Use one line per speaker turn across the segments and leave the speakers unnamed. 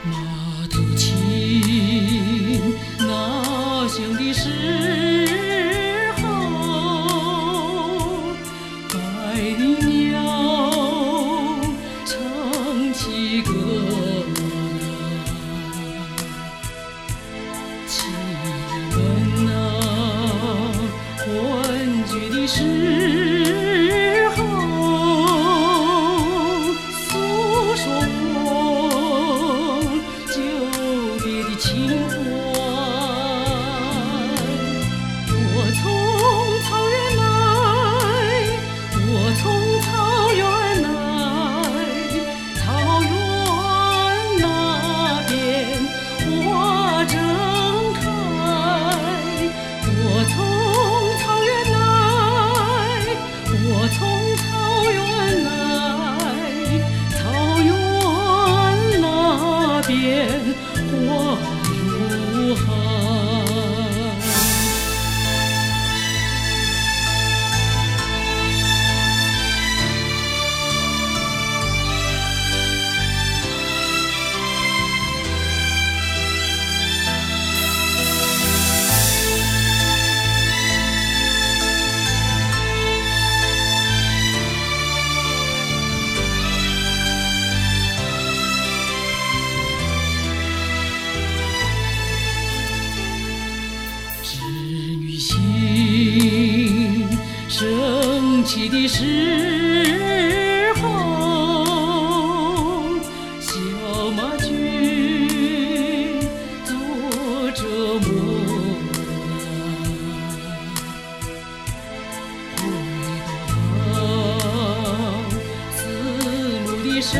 马头琴拿响的时候，百灵鸟唱起歌来，亲人们啊，欢聚的时候，诉说我久别的情怀。我从草原来，我从草原来，草原那边花正开。我从草原来，我从草原来，草原那边花如海。织女星升起的时候，小马驹坐着梦来，回到四目的深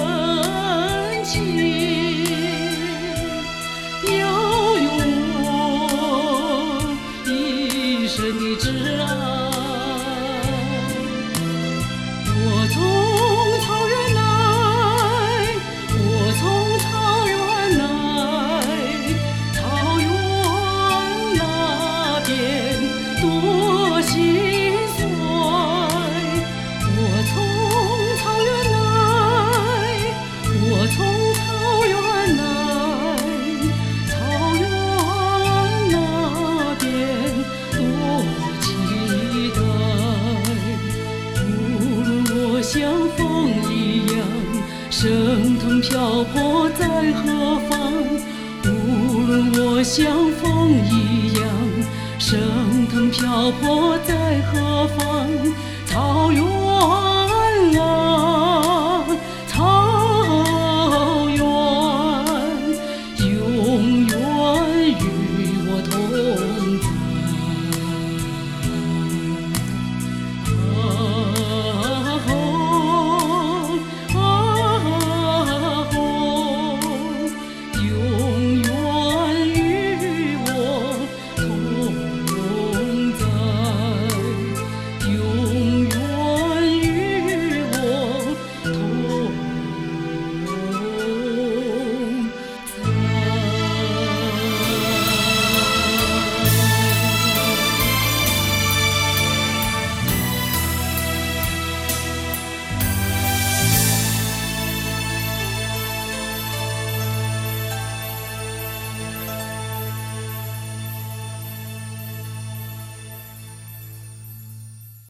情。深的挚爱，我从草原来，我从草原来，草原那边多心酸。我从草原来，我从草原来，草原那边多期待。无论我像风一样升腾漂泊在何方，无论我像风一样升腾漂泊在何方，草原